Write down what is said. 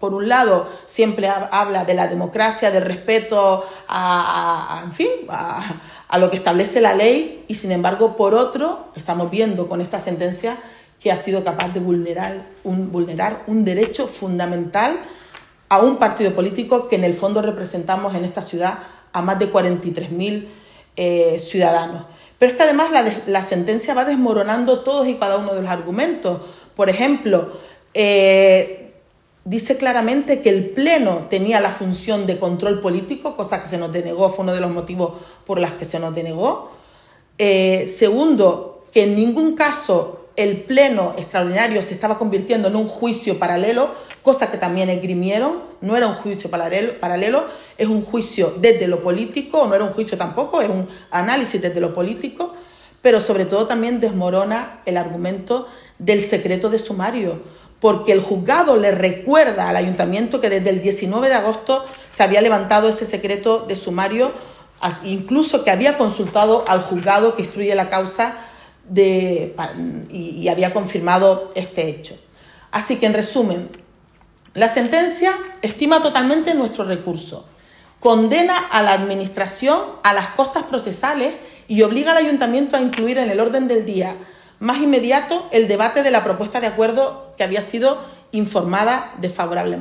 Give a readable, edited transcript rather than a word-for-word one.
por un lado, siempre habla de la democracia, del respeto a lo que establece la ley, y sin embargo, por otro, estamos viendo con esta sentencia que ha sido capaz de vulnerar un derecho fundamental a un partido político que en el fondo representamos en esta ciudad a más de 43.000 ciudadanos. Pero es que además la sentencia va desmoronando todos y cada uno de los argumentos. Por ejemplo, dice claramente que el Pleno tenía la función de control político, cosa que se nos denegó, fue uno de los motivos por los que se nos denegó. Segundo, que en ningún caso el Pleno extraordinario se estaba convirtiendo en un juicio paralelo, cosa que también esgrimieron. No era un juicio paralelo, es un juicio desde lo político, no era un juicio tampoco, es un análisis desde lo político, pero sobre todo también desmorona el argumento del secreto de sumario, porque el juzgado le recuerda al ayuntamiento que desde el 19 de agosto se había levantado ese secreto de sumario, incluso que había consultado al juzgado que instruye la causa y había confirmado este hecho. Así que, en resumen, la sentencia estima totalmente nuestro recurso, condena a la administración a las costas procesales y obliga al ayuntamiento a incluir en el orden del día más inmediato el debate de la propuesta de acuerdo que había sido informada desfavorablemente.